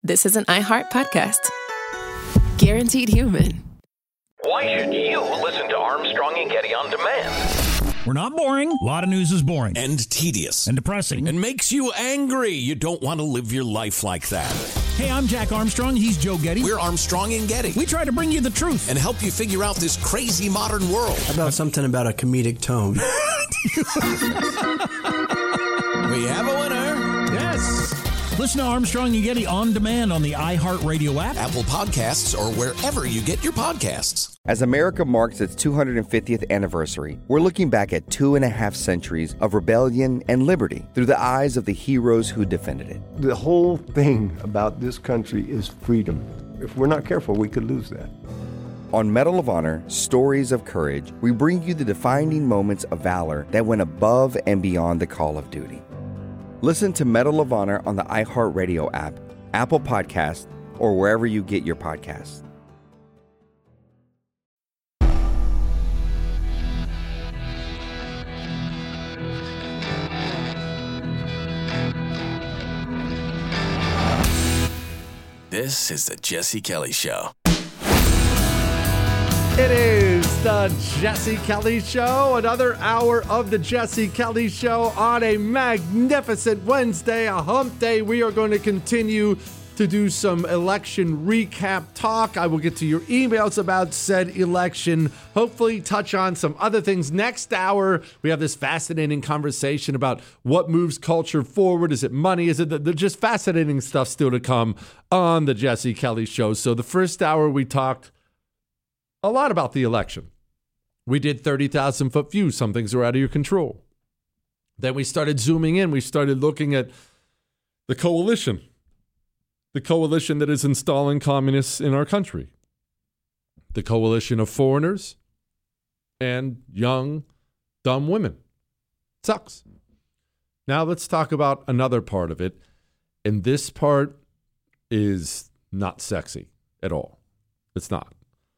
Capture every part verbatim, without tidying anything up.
this is an iHeart podcast. Guaranteed human. Why should you listen to Armstrong and Getty on demand? We're not boring. A lot of news is boring. And tedious. And depressing. And makes you angry. You don't want to live your life like that. Hey, I'm Jack Armstrong. He's Joe Getty. We're Armstrong and Getty. We try to bring you the truth. And help you figure out this crazy modern world. How about something about a comedic tone? We have a winner. Yes. Listen to Armstrong and Getty on demand on the iHeartRadio app, Apple Podcasts, or wherever you get your podcasts. As America marks its two hundred fiftieth anniversary, we're looking back at two and a half centuries of rebellion and liberty through the eyes of the heroes who defended it. The whole thing about this country is freedom. If we're not careful, we could lose that. On Medal of Honor, Stories of Courage, we bring you the defining moments of valor that went above and beyond the call of duty. Listen to Medal of Honor on the iHeartRadio app, Apple Podcasts, or wherever you get your podcasts. This is the Jesse Kelly Show. It is the Jesse Kelly Show, another hour of the Jesse Kelly Show on a magnificent Wednesday, a hump day. We are going to continue to do some election recap talk. I will get to your emails about said election, hopefully touch on some other things. Next hour, we have this fascinating conversation about what moves culture forward. Is it money? Is it the, the just fascinating stuff still to come on the Jesse Kelly Show? So the first hour we talked a lot about the election. We did thirty thousand foot view. Some things are out of your control. Then we started zooming in. We started looking at the coalition, the coalition that is installing communists in our country, the coalition of foreigners and young, dumb women. Sucks. Now let's talk about another part of it. And this part is not sexy at all. It's not.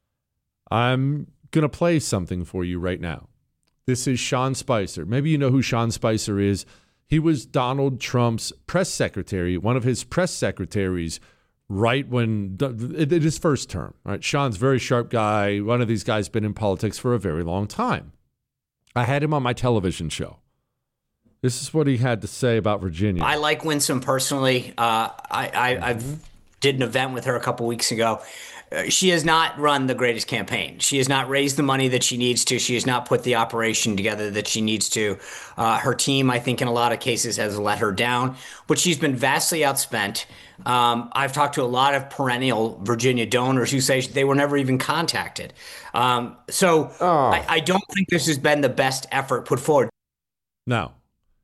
I'm going to play something for you right now. This is Sean Spicer. Maybe you know who Sean Spicer is. He was Donald Trump's press secretary, one of his press secretaries, right when in his first term. All right, Sean's a very sharp guy. One of these guys been in politics for a very long time. I had him on my television show. This is what he had to say about Virginia. I like Winsome personally. Uh, I, I I've did an event with her a couple weeks ago. She has not run the greatest campaign. She has not raised the money that she needs to. She has not put the operation together that she needs to. Uh, her team, I think, in a lot of cases has let her down, but she's been vastly outspent. Um, I've talked to a lot of perennial Virginia donors who say they were never even contacted. Um, so oh. I, I don't think this has been the best effort put forward. Now,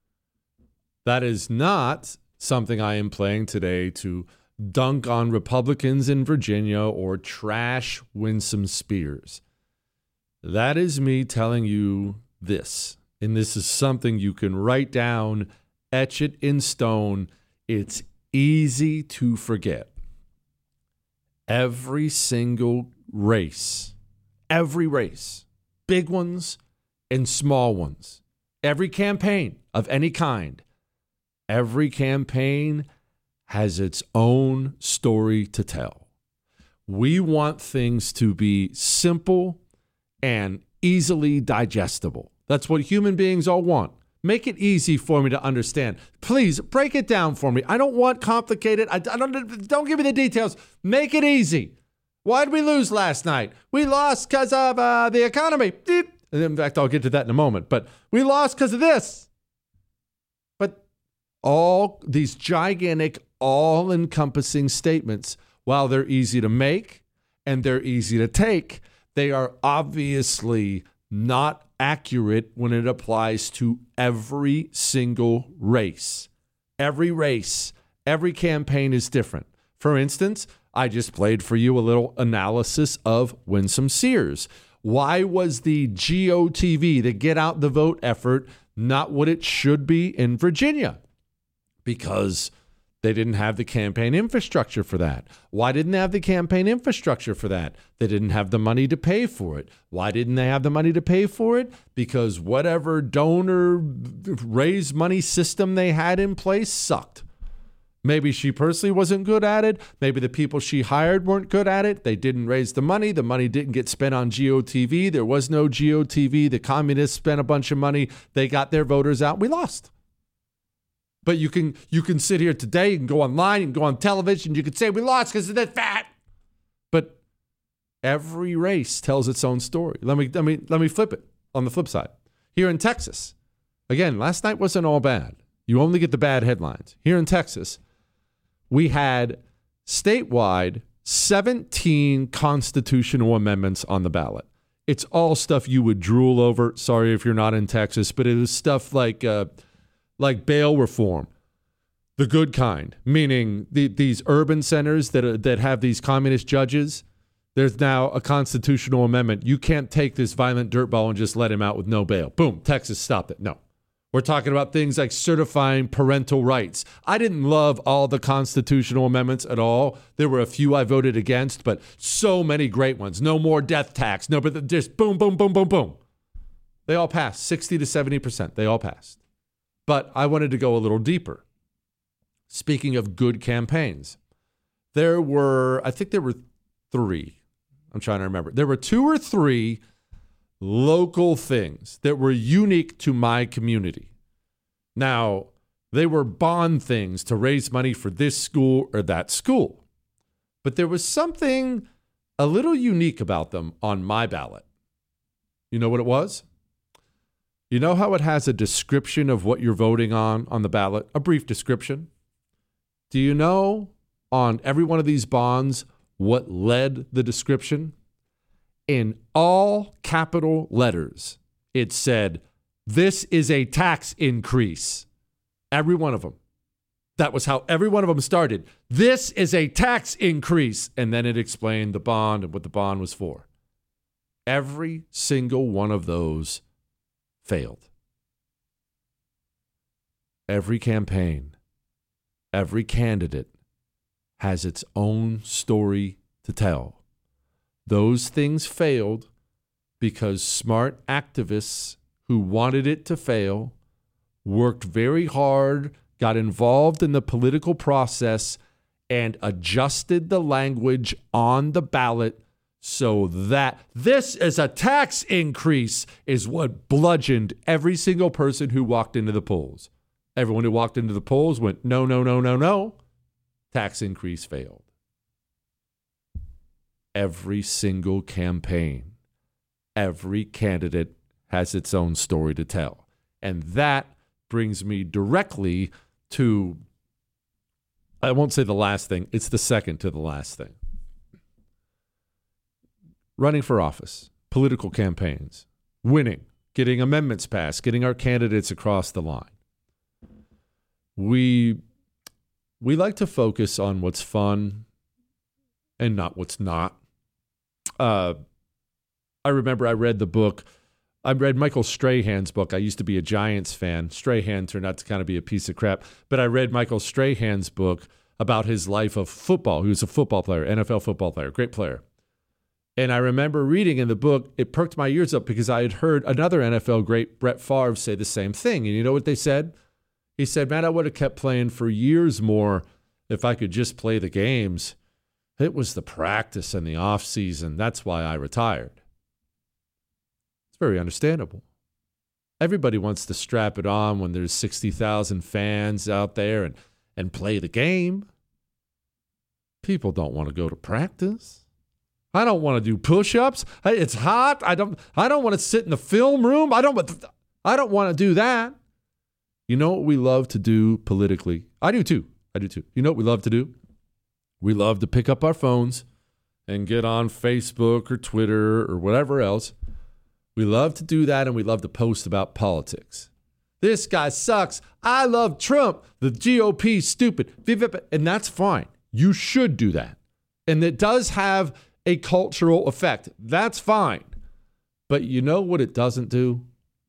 that is not something I am playing today to dunk on Republicans in Virginia or trash Winsome Spears. That is me telling you this, and this is something you can write down, etch it in stone. It's easy to forget. Every single race, every race, big ones and small ones, every campaign of any kind, every campaign has its own story to tell. We want things to be simple and easily digestible. That's what human beings all want. Make it easy for me to understand. Please break it down for me. I don't want complicated. I, I don't, don't give me the details. Make it easy. Why did we lose last night? We lost because of uh, the economy. In fact, I'll get to that in a moment. But we lost because of this. But all these gigantic, all-encompassing statements, while they're easy to make and they're easy to take, they are obviously not accurate when it applies to every single race. Every race, every campaign is different. For instance, I just played for you a little analysis of Winsome Sears. Why was the G O T V, the Get Out the Vote effort, not what it should be in Virginia? Because they didn't have the campaign infrastructure for that. Why didn't they have the campaign infrastructure for that? They didn't have the money to pay for it. Why didn't they have the money to pay for it? Because whatever donor raise money system they had in place sucked. Maybe she personally wasn't good at it. Maybe the people she hired weren't good at it. They didn't raise the money. The money didn't get spent on G O T V. There was no G O T V. The communists spent a bunch of money. They got their voters out. We lost. But you can you can sit here today, you can go online, you can go on television, you can say we lost because of that fat. But every race tells its own story. Let me let me let me flip it on the flip side. Here in Texas, again, last night wasn't all bad. You only get the bad headlines. Here in Texas, we had statewide seventeen constitutional amendments on the ballot. It's all stuff you would drool over. Sorry if you're not in Texas, but it was stuff like uh, like bail reform, the good kind, meaning the, these urban centers that are, that have these communist judges. There's now a constitutional amendment. You can't take this violent dirtball and just let him out with no bail. Boom, Texas stopped it. No. We're talking about things like certifying parental rights. I didn't love all the constitutional amendments at all. There were a few I voted against, but so many great ones. No more death tax. No, but just boom, boom, boom, boom, boom. They all passed, sixty to seventy percent. They all passed. But I wanted to go a little deeper. Speaking of good campaigns, there were, I think there were three. I'm trying to remember. There were two or three local things that were unique to my community. Now, they were bond things to raise money for this school or that school. But there was something a little unique about them on my ballot. You know what it was? You know how it has a description of what you're voting on on the ballot? A brief description. Do you know on every one of these bonds what led the description? In all capital letters, it said, "This is a tax increase." Every one of them. That was how every one of them started. This is a tax increase. And then it explained the bond and what the bond was for. Every single one of those failed. Every campaign, every candidate has its own story to tell. Those things failed because smart activists who wanted it to fail worked very hard, got involved in the political process, and adjusted the language on the ballot so that this is a tax increase is what bludgeoned every single person who walked into the polls. Everyone who walked into the polls went, no, no, no, no, no. Tax increase failed. Every single campaign, every candidate has its own story to tell. And that brings me directly to, I won't say the last thing, it's the second to the last thing. Running for office, political campaigns, winning, getting amendments passed, getting our candidates across the line. We we like to focus on what's fun and not what's not. Uh, I remember I read the book. I read Michael Strahan's book. I used to be a Giants fan. Strahan turned out to kind of be a piece of crap. But I read Michael Strahan's book about his life of football. He was a football player, N F L football player, great player. And I remember reading in the book, it perked my ears up because I had heard another N F L great, Brett Favre, say the same thing. And you know what they said? He said, man, I would have kept playing for years more if I could just play the games. It was the practice and the off season. That's why I retired. It's very understandable. Everybody wants to strap it on when there's sixty thousand fans out there and, and play the game. People don't want to go to practice. I don't want to do push-ups. It's hot. I don't I don't want to sit in the film room. I don't I don't want to do that. You know what we love to do politically? I do too. I do too. You know what we love to do? We love to pick up our phones and get on Facebook or Twitter or whatever else. We love to do that, and we love to post about politics. This guy sucks. I love Trump. The G O P is stupid. And that's fine. You should do that. And it does have a cultural effect. That's fine. But you know what it doesn't do?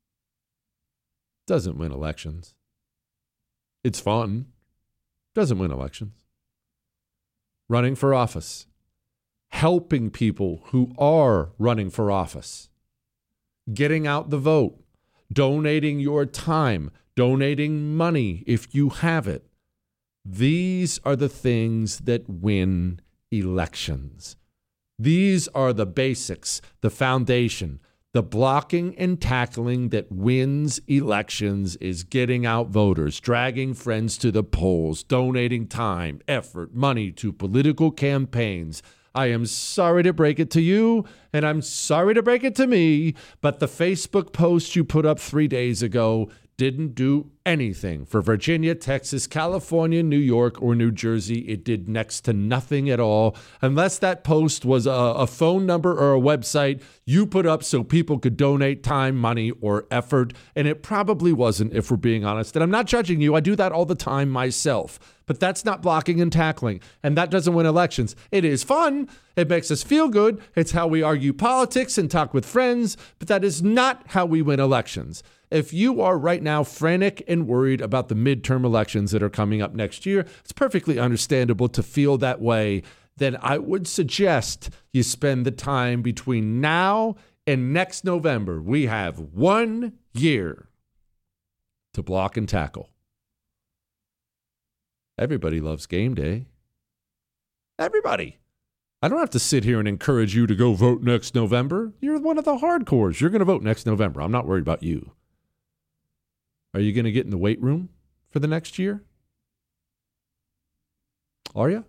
It doesn't win elections. It's fun. It doesn't win elections. Running for office. Helping people who are running for office. Getting out the vote. Donating your time. Donating money if you have it. These are the things that win elections. These are the basics, the foundation. The blocking and tackling that wins elections is getting out voters, dragging friends to the polls, donating time, effort, money to political campaigns. I am sorry to break it to you, and I'm sorry to break it to me, but the Facebook post you put up three days ago didn't do anything for Virginia, Texas, California, New York, or New Jersey. It did next to nothing at all, unless that post was a, a phone number or a website you put up so people could donate time, money, or effort. And it probably wasn't, if we're being honest. And I'm not judging you. I do that all the time myself. But that's not blocking and tackling. And that doesn't win elections. It is fun. It makes us feel good. It's how we argue politics and talk with friends. But that is not how we win elections. If you are right now frantic and worried about the midterm elections that are coming up next year, it's perfectly understandable to feel that way. Then I would suggest you spend the time between now and next November. We have one year to block and tackle. Everybody loves game day. Everybody. I don't have to sit here and encourage you to go vote next November. You're one of the hardcores. You're going to vote next November. I'm not worried about you. Are you going to get in the weight room for the next year? Are you?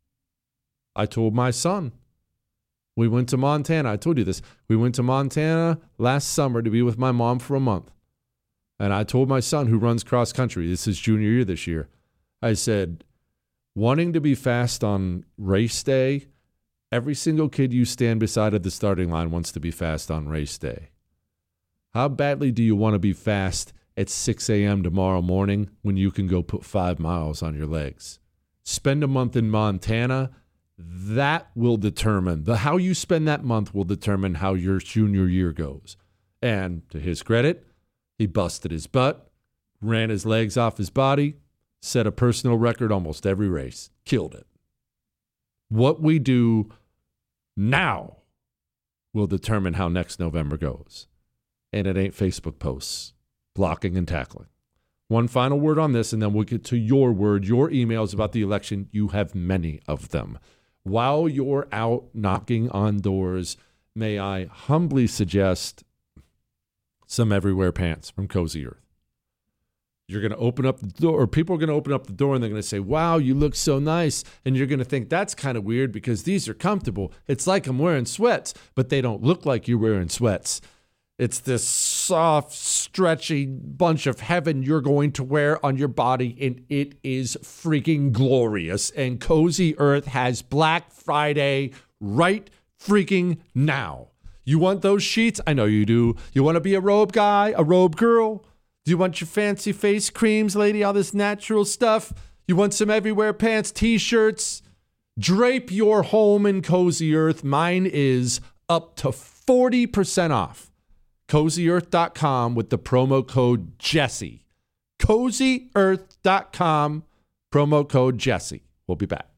I told my son. We went to Montana. I told you this. We went to Montana last summer to be with my mom for a month. And I told my son, who runs cross country, this is junior year this year, I said, wanting to be fast on race day, every single kid you stand beside at the starting line wants to be fast on race day. How badly do you want to be fast at six a.m. tomorrow morning when you can go put five miles on your legs? Spend a month in Montana. That will determine, the how you spend that month will determine how your junior year goes. And to his credit, he busted his butt, ran his legs off his body, set a personal record almost every race, killed it. What we do now will determine how next November goes. And it ain't Facebook posts, blocking and tackling. One final word on this, and then we'll get to your word, your emails about the election. You have many of them. While you're out knocking on doors, may I humbly suggest some Everywhere pants from Cozy Earth. You're going to open up the door, or people are going to open up the door and they're going to say, wow, you look so nice. And you're going to think that's kind of weird because these are comfortable. It's like I'm wearing sweats, but they don't look like you're wearing sweats. It's this soft, stretchy bunch of heaven you're going to wear on your body, and it is freaking glorious. And Cozy Earth has Black Friday right freaking now. You want those sheets? I know you do. You want to be a robe guy, a robe girl? Do you want your fancy face creams, lady, all this natural stuff? You want some Everywhere pants, t-shirts? Drape your home in Cozy Earth. Mine is up to forty percent off. cozy earth dot com with the promo code Jesse. cozy earth dot com, promo code Jesse. We'll be back.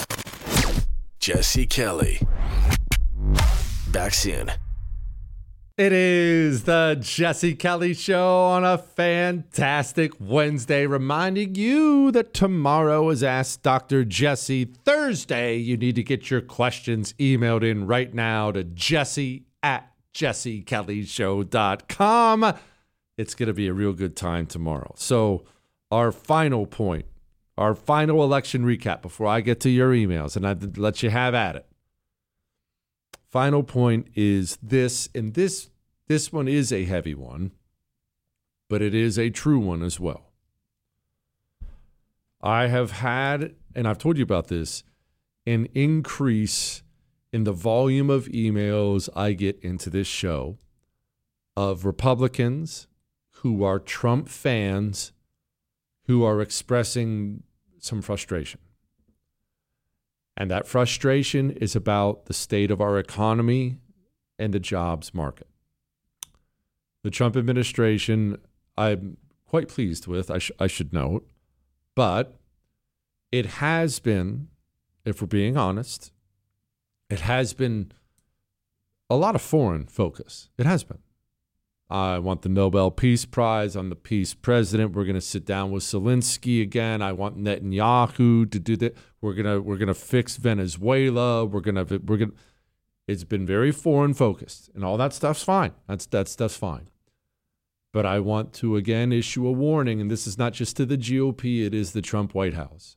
Jesse Kelly. Back soon. It is the Jesse Kelly Show on a fantastic Wednesday, reminding you that tomorrow is Ask Doctor Jesse. Thursday, you need to get your questions emailed in right now to Jesse at jesse kelly show dot com. It's going to be a real good time tomorrow. So our final point, our final election recap before I get to your emails, and I'd let you have at it. Final point is this, and this this one is a heavy one, but it is a true one as well. I have had, and I've told you about this, an increase in the volume of emails I get into this show of Republicans who are Trump fans who are expressing some frustration. And that frustration is about the state of our economy and the jobs market. The Trump administration, I'm quite pleased with, I, sh- I should note, but it has been, if we're being honest, it has been a lot of foreign focus. It has been. I want the Nobel Peace Prize. I'm the peace president. We're going to sit down with Zelensky again. I want Netanyahu to do that. We're gonna we're gonna fix Venezuela. We're gonna we're gonna. It's been very foreign focused, and all that stuff's fine. That's that stuff's fine. But I want to again issue a warning, and this is not just to the G O P. It is the Trump White House.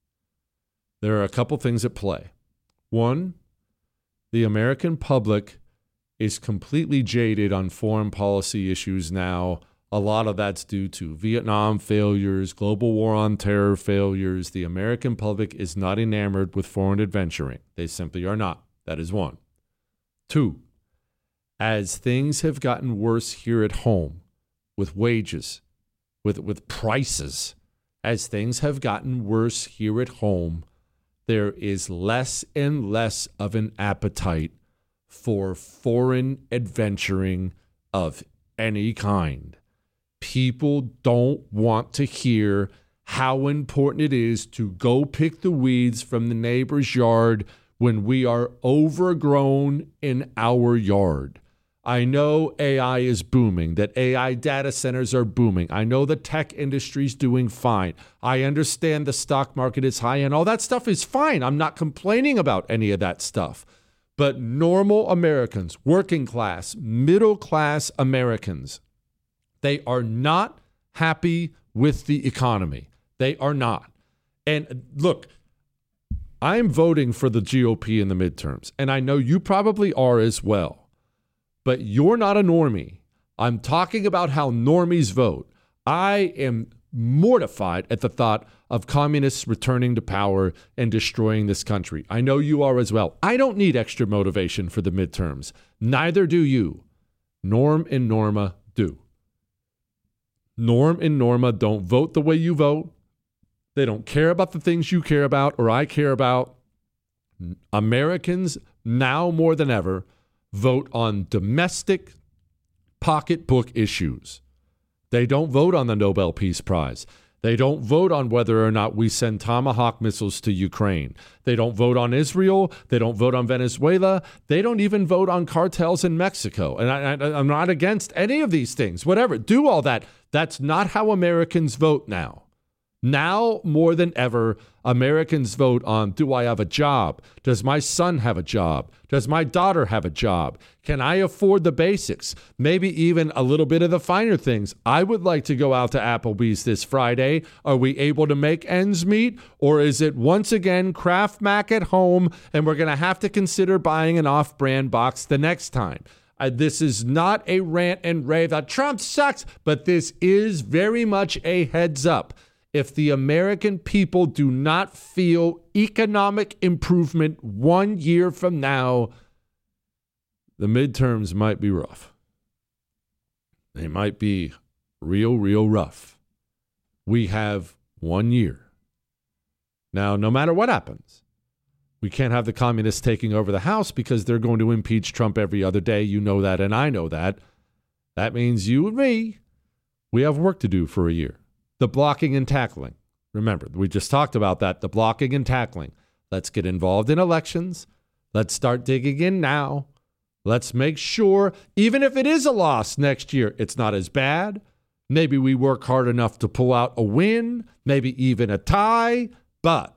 There are a couple things at play. One, the American public is completely jaded on foreign policy issues now. A lot of that's due to Vietnam failures, global war on terror failures. The American public is not enamored with foreign adventuring. They simply are not. That is one. Two, as things have gotten worse here at home with wages, with, with prices, as things have gotten worse here at home, there is less and less of an appetite for foreign adventuring of any kind. People don't want to hear how important it is to go pick the weeds from the neighbor's yard when we are overgrown in our yard. I know A I is booming, that A I data centers are booming. I know the tech industry's doing fine. I understand the stock market is high and all that stuff is fine. I'm not complaining about any of that stuff. But normal Americans, working class, middle class Americans, they are not happy with the economy. They are not. And look, I'm voting for the G O P in the midterms, and I know you probably are as well. But you're not a normie. I'm talking about how normies vote. I am mortified at the thought of communists returning to power and destroying this country. I know you are as well. I don't need extra motivation for the midterms. Neither do you. Norm and Norma do. Norm and Norma don't vote the way you vote. They don't care about the things you care about or I care about. Americans, now more than ever, vote on domestic pocketbook issues. They don't vote on the Nobel Peace Prize. They don't vote on whether or not we send Tomahawk missiles to Ukraine. They don't vote on Israel. They don't vote on Venezuela. They don't even vote on cartels in Mexico. And I, I, I'm not against any of these things. Whatever. Do all that. That's not how Americans vote now. Now, more than ever, Americans vote on, do I have a job? Does my son have a job? Does my daughter have a job? Can I afford the basics? Maybe even a little bit of the finer things. I would like to go out to Applebee's this Friday. Are we able to make ends meet? Or is it once again Kraft Mac at home and we're going to have to consider buying an off-brand box the next time? Uh, this is not a rant and rave that Trump sucks, but this is very much a heads up. If the American people do not feel economic improvement one year from now, the midterms might be rough. They might be real, real rough. We have one year. Now, no matter what happens, we can't have the communists taking over the House because they're going to impeach Trump every other day. You know that, and I know that. That means you and me, we have work to do for a year. The blocking and tackling. Remember, we just talked about that, the blocking and tackling. Let's get involved in elections. Let's start digging in now. Let's make sure, even if it is a loss next year, it's not as bad. Maybe we work hard enough to pull out a win, maybe even a tie, but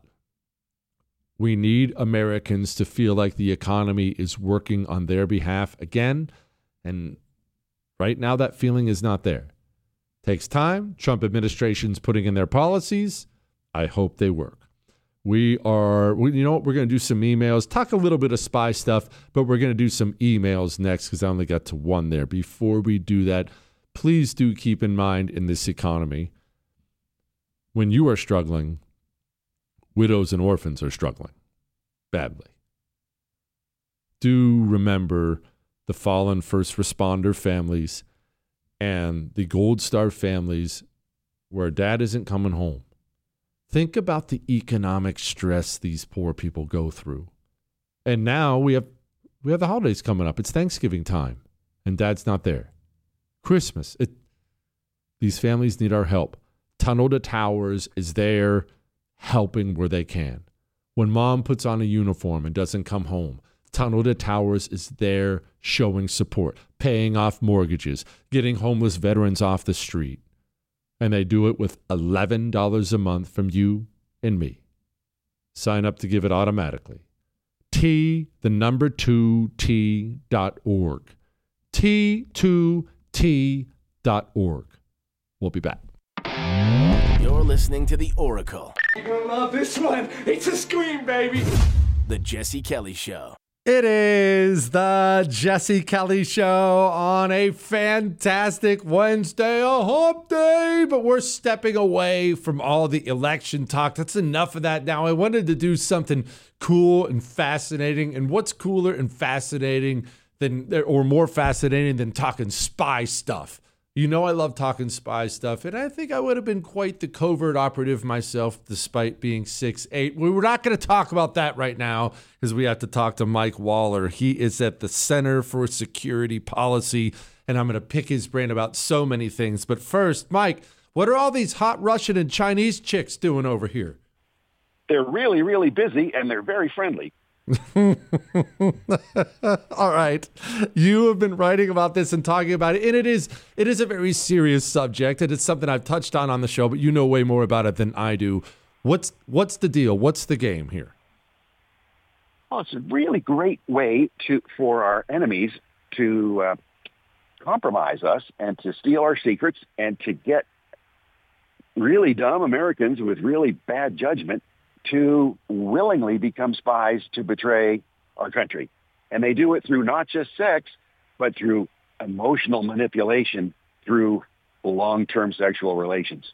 we need Americans to feel like the economy is working on their behalf again. And right now, that feeling is not there. Takes time. Trump administration's putting in their policies. I hope they work. We are, we, you know what? We're going to do some emails, talk a little bit of spy stuff, but we're going to do some emails next because I only got to one there. Before we do that, please do keep in mind in this economy, when you are struggling, widows and orphans are struggling badly. Do remember the fallen first responder families and the Gold Star families where dad isn't coming home. Think about the economic stress these poor people go through. And now we have we have the holidays coming up. It's Thanksgiving time, and dad's not there. Christmas. It, these families need our help. Tunnel to Towers is there helping where they can. When mom puts on a uniform and doesn't come home, Tunnel to Towers is there showing support, paying off mortgages, getting homeless veterans off the street. And they do it with eleven dollars a month from you and me. Sign up to give it automatically. T, the number two, T dot org. T two T dot org. We'll be back. You're listening to The Oracle. You're going to love this one. It's a scream, baby. The Jesse Kelly Show. It is the Jesse Kelly Show on a fantastic Wednesday, a hump day, but we're stepping away from all the election talk. That's enough of that now. I wanted to do something cool and fascinating, and what's cooler and fascinating than, or more fascinating than talking spy stuff? You know I love talking spy stuff, and I think I would have been quite the covert operative myself despite being six eight. We We're not going to talk about that right now because we have to talk to Mike Waller. He is at the Center for Security Policy, and I'm going to pick his brain about so many things. But first, Mike, what are all these hot Russian and Chinese chicks doing over here? They're really, really busy, and they're very friendly. All right. You have been writing about this and talking about it, and it is it is a very serious subject, and it's something I've touched on on the show, but you know way more about it than I do. What's what's the deal? What's the game here? Well, it's a really great way to for our enemies to uh, compromise us and to steal our secrets and to get really dumb Americans with really bad judgment to willingly become spies to betray our country. And they do it through not just sex, but through emotional manipulation, through long-term sexual relations.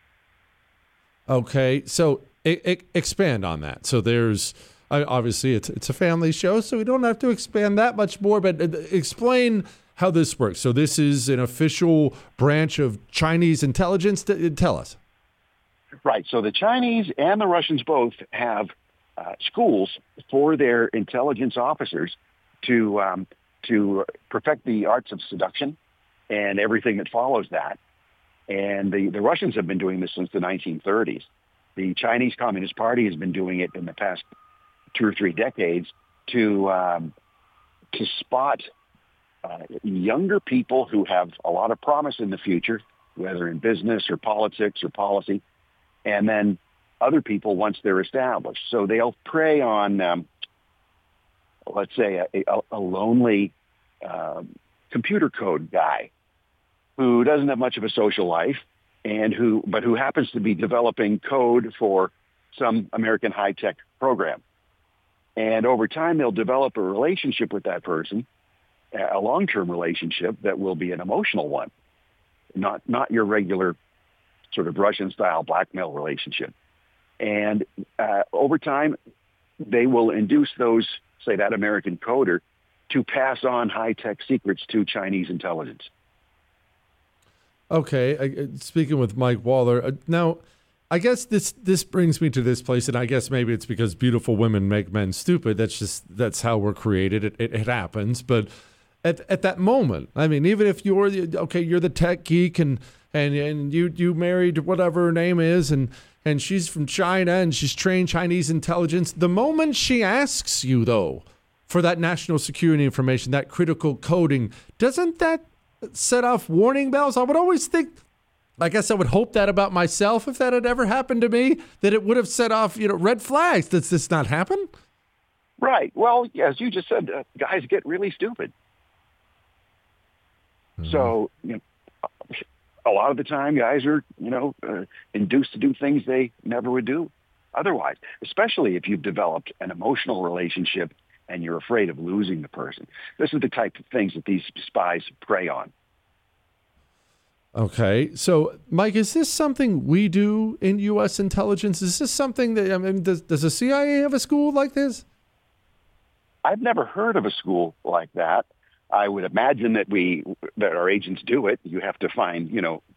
Okay, so I- I- expand on that. So there's, I, obviously it's, it's a family show, so we don't have to expand that much more, but uh, explain how this works. So this is an official branch of Chinese intelligence. Tell us. Right. So the Chinese and the Russians both have uh, schools for their intelligence officers to um, to perfect the arts of seduction and everything that follows that. And the, the Russians have been doing this since the nineteen thirties. The Chinese Communist Party has been doing it in the past two or three decades to um, to spot uh, younger people who have a lot of promise in the future, whether in business or politics or policy, and then other people once they're established. So they'll prey on, um, let's say, a, a, a lonely uh, computer code guy who doesn't have much of a social life, and who, but who happens to be developing code for some American high-tech program. And over time, they'll develop a relationship with that person, a long-term relationship that will be an emotional one, not not your regular sort of Russian-style blackmail relationship. And uh, over time, they will induce those, say that American coder, to pass on high-tech secrets to Chinese intelligence. Okay, I, speaking with Mike Waller, uh, now, I guess this this brings me to this place, and I guess maybe it's because beautiful women make men stupid. That's just, that's how we're created. It, it, it happens. But at at that moment, I mean, even if you're, the, okay, you're the tech geek and And and you you married whatever her name is, and, and she's from China, and she's trained Chinese intelligence. The moment she asks you, though, for that national security information, that critical coding, doesn't that set off warning bells? I would always think, I guess I would hope that about myself if that had ever happened to me, that it would have set off, you know, red flags. Does this not happen? Right. Well, as you just said, uh, guys get really stupid. Mm-hmm. So, you know, a lot of the time, guys are, you know, uh, induced to do things they never would do otherwise, especially if you've developed an emotional relationship and you're afraid of losing the person. This is the type of things that these spies prey on. Okay. So, Mike, is this something we do in U S intelligence? Is this something that, I mean, does, does the C I A have a school like this? I've never heard of a school like that. I would imagine that we, that our agents do it. You have to find, you know,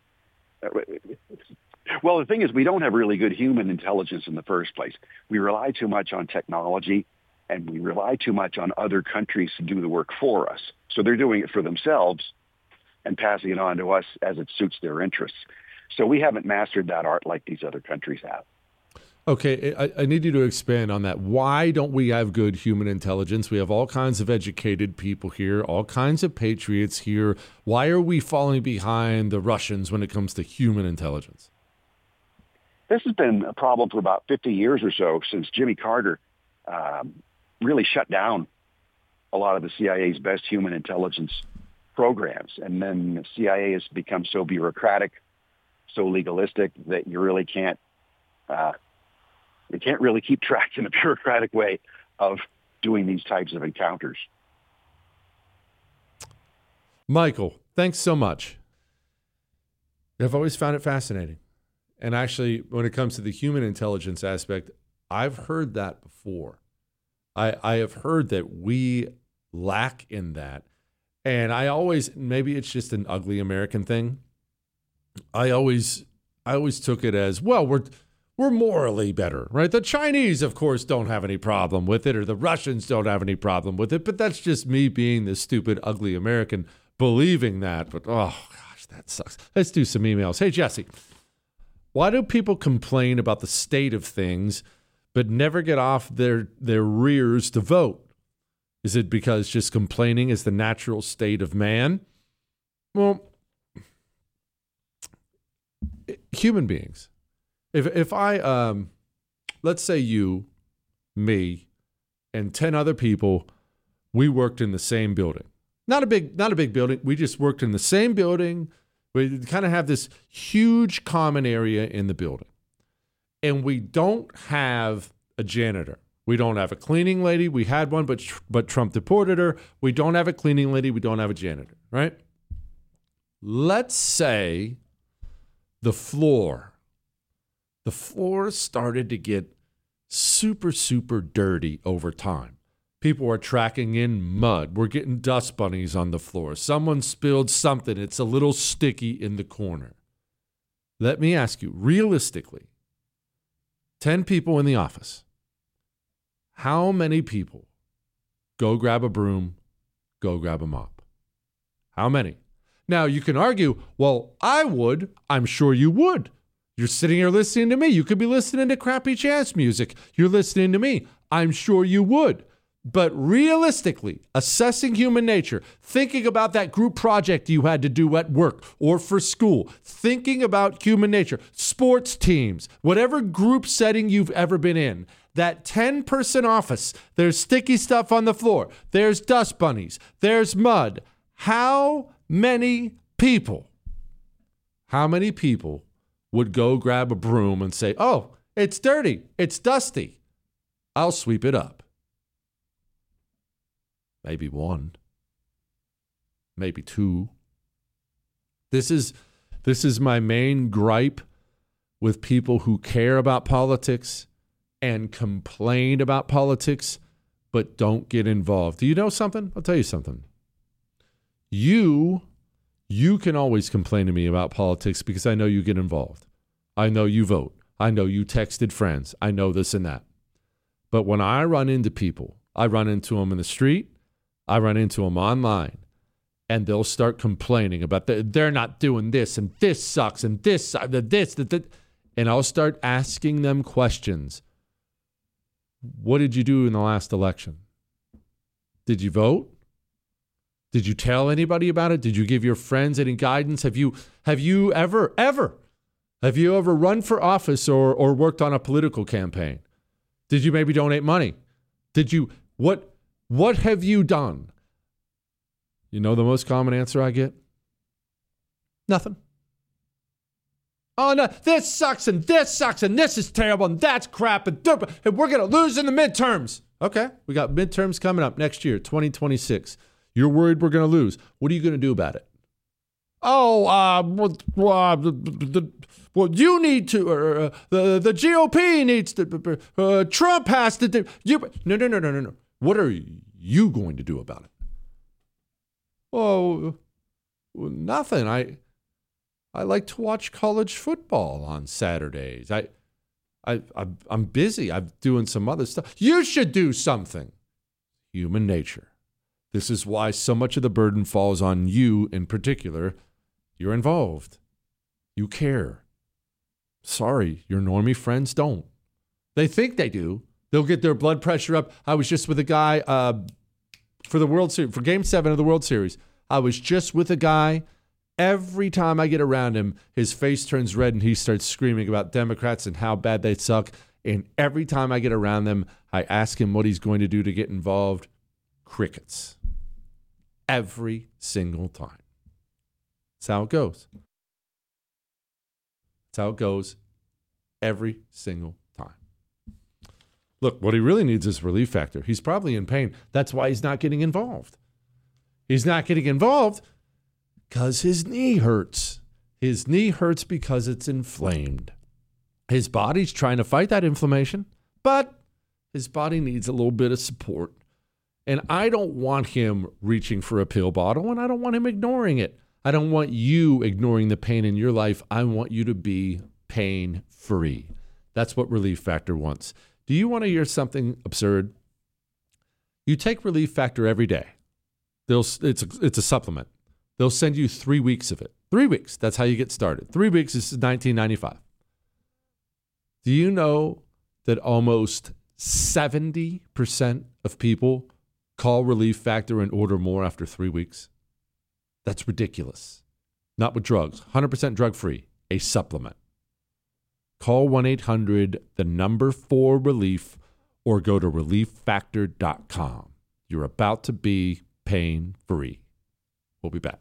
well, the thing is, we don't have really good human intelligence in the first place. We rely too much on technology, and we rely too much on other countries to do the work for us. So they're doing it for themselves and passing it on to us as it suits their interests. So we haven't mastered that art like these other countries have. Okay, I, I need you to expand on that. Why don't we have good human intelligence? We have all kinds of educated people here, all kinds of patriots here. Why are we falling behind the Russians when it comes to human intelligence? This has been a problem for about fifty years or so, since Jimmy Carter um, really shut down a lot of the C I A's best human intelligence programs. And then the C I A has become so bureaucratic, so legalistic that you really can't uh, you can't really keep track in a bureaucratic way of doing these types of encounters. Michael, thanks so much. I've always found it fascinating. And actually, when it comes to the human intelligence aspect, I've heard that before. I, I have heard that we lack in that. And I always, maybe it's just an ugly American thing. I always, I always took it as, well, we're, we're morally better, right? The Chinese, of course, don't have any problem with it, or the Russians don't have any problem with it. But that's just me being the stupid, ugly American believing that. But, oh, gosh, that sucks. Let's do some emails. Hey, Jesse, why do people complain about the state of things but never get off their, their rears to vote? Is it because just complaining is the natural state of man? Well, human beings. If if I, um, let's say you, me, and ten other people, we worked in the same building. Not a big, not a big building. We just worked in the same building. We kind of have this huge common area in the building. And we don't have a janitor. We don't have a cleaning lady. We had one, but but Trump deported her. We don't have a cleaning lady. We don't have a janitor, right? Let's say the floor. The floor started to get super, super dirty over time. People are tracking in mud. We're getting dust bunnies on the floor. Someone spilled something. It's a little sticky in the corner. Let me ask you, realistically, ten people in the office. How many people go grab a broom, go grab a mop? How many? Now, you can argue, well, I would. I'm sure you would. You're sitting here listening to me. You could be listening to crappy jazz music. You're listening to me. I'm sure you would. But realistically, assessing human nature, thinking about that group project you had to do at work or for school, thinking about human nature, sports teams, whatever group setting you've ever been in, that ten-person office, there's sticky stuff on the floor, there's dust bunnies, there's mud. How many people, how many people would go grab a broom and say, oh, it's dirty, it's dusty, I'll sweep it up? Maybe one, maybe two. This is this is my main gripe with people who care about politics and complain about politics, but don't get involved. Do you know something? I'll tell you something. You, you can always complain to me about politics because I know you get involved. I know you vote. I know you texted friends. I know this and that. But when I run into people, I run into them in the street, I run into them online, and they'll start complaining about the, they're not doing this, and this sucks, and this, the this, the, the, and I'll start asking them questions. What did you do in the last election? Did you vote? Did you tell anybody about it? Did you give your friends any guidance? Have you have you ever, ever, have you ever run for office or or worked on a political campaign? Did you maybe donate money? Did you, what, what have you done? You know the most common answer I get? Nothing. Oh, no, this sucks, and this sucks, and this is terrible, and that's crap, and, and we're going to lose in the midterms. Okay, we got midterms coming up next year, twenty twenty-six. You're worried we're going to lose. What are you going to do about it? Oh, uh, well, uh, the, the, well, you need to, uh, the, the G O P needs to, uh, Trump has to do, you, no, no, no, no, no, no. What are you going to do about it? Oh, well, nothing. I, I like to watch college football on Saturdays. I, I, I'm, I'm busy. I'm doing some other stuff. You should do something. Human nature. This is why so much of the burden falls on you in particular. You're involved. You care. Sorry, your normie friends don't. They think they do. They'll get their blood pressure up. I was just with a guy uh, for the World Series, for Game Seven of the World Series. I was just with a guy. Every time I get around him, his face turns red and he starts screaming about Democrats and how bad they suck. And every time I get around them, I ask him what he's going to do to get involved. Crickets. Every single time. That's how it goes. That's how it goes every single time. Look, what he really needs is relief factor. He's probably in pain. That's why he's not getting involved. He's not getting involved because his knee hurts. His knee hurts because it's inflamed. His body's trying to fight that inflammation, but his body needs a little bit of support. And I don't want him reaching for a pill bottle, and I don't want him ignoring it. I don't want you ignoring the pain in your life. I want you to be pain-free. That's what Relief Factor wants. Do you want to hear something absurd? You take Relief Factor every day. They'll, it's, a, it's a supplement. They'll send you three weeks of it. Three weeks. That's how you get started. Three weeks is nineteen ninety-five. Do you know that almost seventy percent of people call Relief Factor and order more after three weeks? That's ridiculous. Not with drugs. one hundred percent drug-free. A supplement. Call one eight hundred, the number four relief, or go to relief factor dot com. You're about to be pain-free. We'll be back.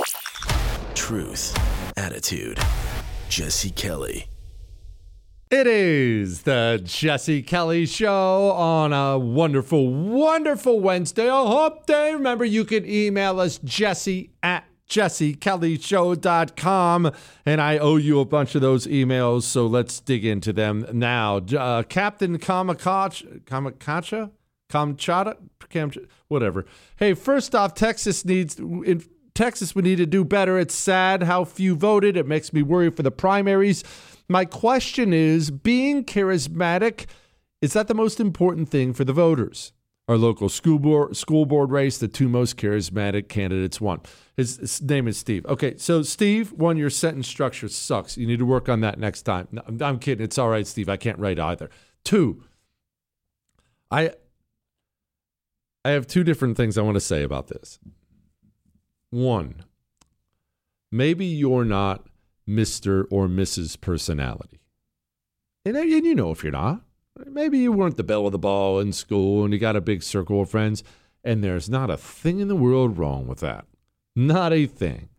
Truth, attitude, Jesse Kelly. It is the Jesse Kelly Show on a wonderful, wonderful Wednesday, a hump day. Remember, you can email us, Jesse at jesse kelly show dot com, and I owe you a bunch of those emails, so let's dig into them now. Uh, Captain Kamakacha, Kamakacha? Kamchata? Kamch- whatever. Hey, first off, Texas needs... In Texas, we need to do better. It's sad how few voted. It makes me worry for the primaries. My question is, being charismatic, is that the most important thing for the voters? Our local school board, school board race, the two most charismatic candidates won. His, his name is Steve. Okay, so Steve, one, your sentence structure sucks. You need to work on that next time. No, I'm, I'm kidding. It's all right, Steve. I can't write either. Two, I, I have two different things I want to say about this. One, maybe you're not Mister or Missus Personality. And, and you know if you're not. Maybe you weren't the belle of the ball in school and you got a big circle of friends, and there's not a thing in the world wrong with that. Not a thing.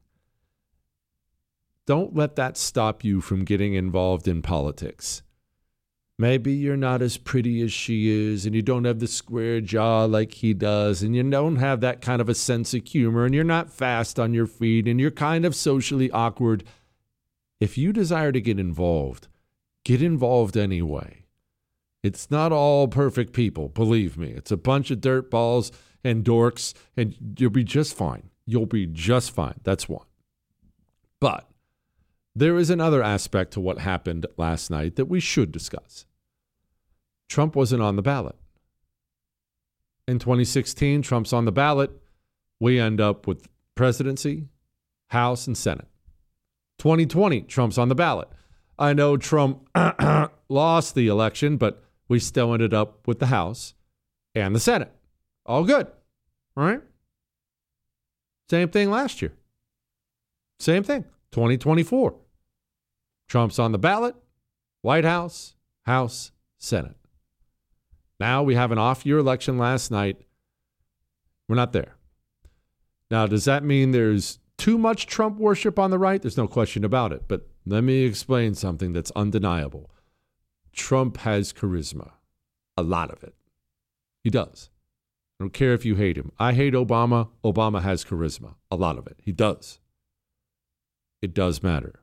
Don't let that stop you from getting involved in politics. Maybe you're not as pretty as she is, and you don't have the square jaw like he does, and you don't have that kind of a sense of humor, and you're not fast on your feet, and you're kind of socially awkward. If you desire to get involved, get involved anyway. It's not all perfect people, believe me. It's a bunch of dirt balls and dorks, and you'll be just fine. You'll be just fine. That's one. But there is another aspect to what happened last night that we should discuss. Trump wasn't on the ballot. In twenty sixteen, Trump's on the ballot. We end up with presidency, House, and Senate. twenty twenty, Trump's on the ballot. I know Trump lost the election, but we still ended up with the House and the Senate. All good, all right? Same thing last year. Same thing, twenty twenty-four. Trump's on the ballot, White House, House, Senate. Now we have an off-year election last night. We're not there. Now, does that mean there's too much Trump worship on the right? There's no question about it. But let me explain something that's undeniable. Trump has charisma. A lot of it. He does. I don't care if you hate him. I hate Obama. Obama has charisma. A lot of it. He does. It does matter.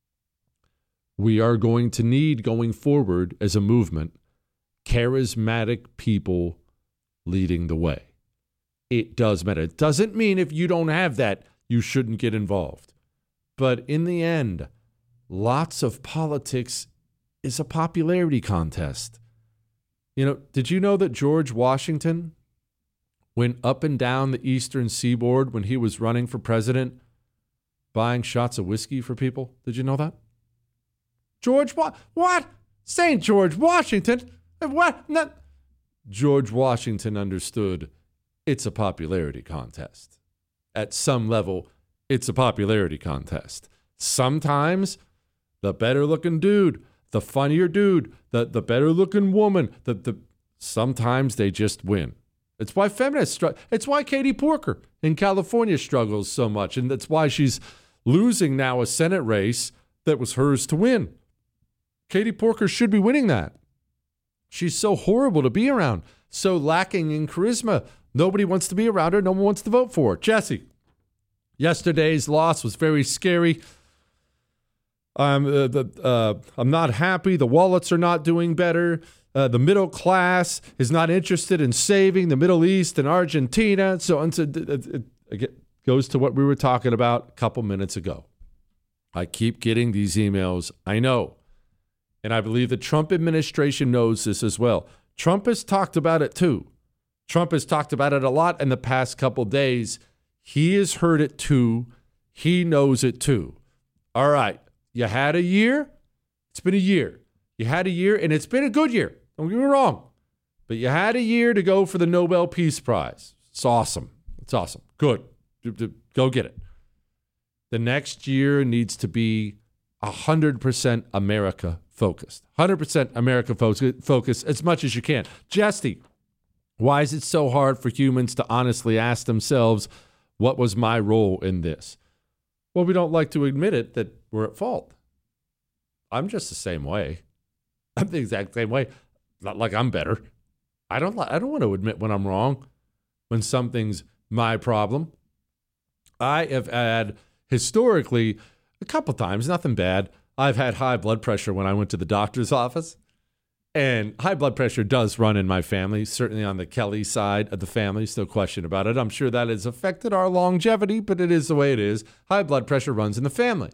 We are going to need, going forward as a movement, charismatic people leading the way. It does matter. It doesn't mean if you don't have that, you shouldn't get involved. But in the end, lots of politics is a popularity contest. You know, did you know that George Washington went up and down the eastern seaboard when he was running for president, buying shots of whiskey for people? Did you know that? George, what? What? Saint George Washington? What? Not George Washington understood it's a popularity contest. At some level, it's a popularity contest. Sometimes the better looking dude, the funnier dude, the, the better looking woman, the, the sometimes they just win. It's why feminists struggle. It's why Katie Porker in California struggles so much. And that's why she's losing now a Senate race that was hers to win. Katie Porker should be winning that. She's so horrible to be around, so lacking in charisma. Nobody wants to be around her. No one wants to vote for her. Jesse, yesterday's loss was very scary. I'm, uh, the, uh, I'm not happy. The wallets are not doing better. Uh, the middle class is not interested in saving the Middle East and Argentina. So it, it, it goes to what we were talking about a couple minutes ago. I keep getting these emails. I know. And I believe the Trump administration knows this as well. Trump has talked about it too. Trump has talked about it a lot in the past couple days. He has heard it too. He knows it too. All right. You had a year. It's been a year. You had a year, and it's been a good year. Don't get me wrong. But you had a year to go for the Nobel Peace Prize. It's awesome. It's awesome. Good. Go get it. The next year needs to be one hundred percent America focused. one hundred percent America focused as much as you can. Jesse, why is it so hard for humans to honestly ask themselves, what was my role in this? Well, we don't like to admit it that we're at fault. I'm just the same way. I'm the exact same way. Not like I'm better. I don't I don't want to admit when I'm wrong, when something's my problem. I have had historically a couple times, nothing bad. I've had high blood pressure when I went to the doctor's office. And high blood pressure does run in my family, certainly on the Kelly side of the family, no question about it. I'm sure that has affected our longevity, but it is the way it is. High blood pressure runs in the family.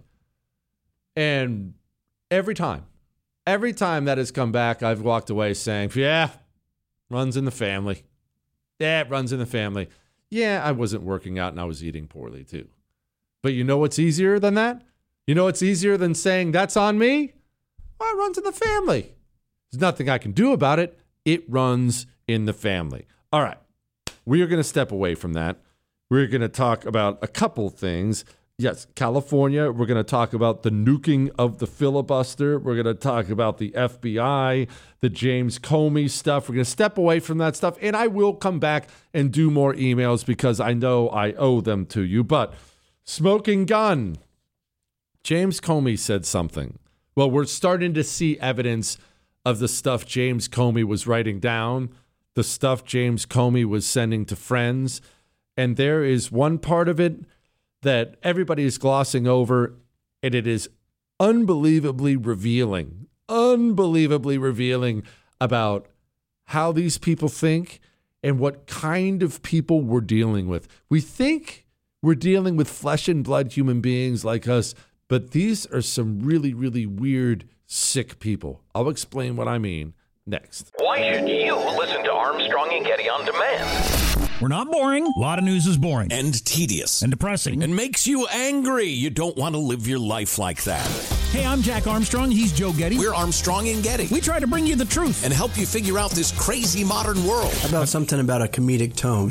And every time, every time that has come back, I've walked away saying, yeah, runs in the family. Yeah, it runs in the family. Yeah, I wasn't working out and I was eating poorly too. But you know what's easier than that? You know what's easier than saying that's on me? Well, it runs in the family. There's nothing I can do about it. It runs in the family. All right. We are going to step away from that. We're going to talk about a couple things. Yes, California. We're going to talk about the nuking of the filibuster. We're going to talk about the F B I, the James Comey stuff. We're going to step away from that stuff. And I will come back and do more emails because I know I owe them to you. But smoking gun. James Comey said something. Well, we're starting to see evidence of the stuff James Comey was writing down, the stuff James Comey was sending to friends. And there is one part of it that everybody is glossing over, and it is unbelievably revealing, unbelievably revealing about how these people think and what kind of people we're dealing with. We think we're dealing with flesh and blood human beings like us, but these are some really, really weird, sick people. I'll explain what I mean next. Why should you listen to Armstrong and Getty on demand? We're not boring. A lot of news is boring. And tedious. And depressing. And makes you angry. You don't want to live your life like that. Hey, I'm Jack Armstrong. He's Joe Getty. We're Armstrong and Getty. We try to bring you the truth. And help you figure out this crazy modern world. How about something about a comedic tone?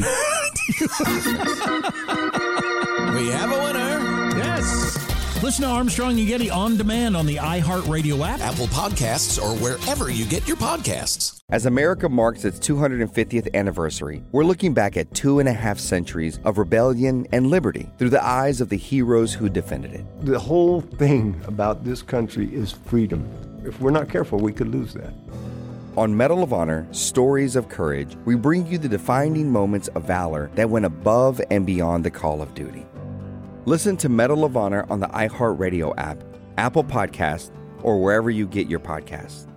We have a winner. Yes. Listen to Armstrong and Getty on demand on the iHeartRadio app, Apple Podcasts, or wherever you get your podcasts. As America marks its two hundred fiftieth anniversary, we're looking back at two and a half centuries of rebellion and liberty through the eyes of the heroes who defended it. The whole thing about this country is freedom. If we're not careful, we could lose that. On Medal of Honor, Stories of Courage, we bring you the defining moments of valor that went above and beyond the call of duty. Listen to Medal of Honor on the iHeartRadio app, Apple Podcasts, or wherever you get your podcasts.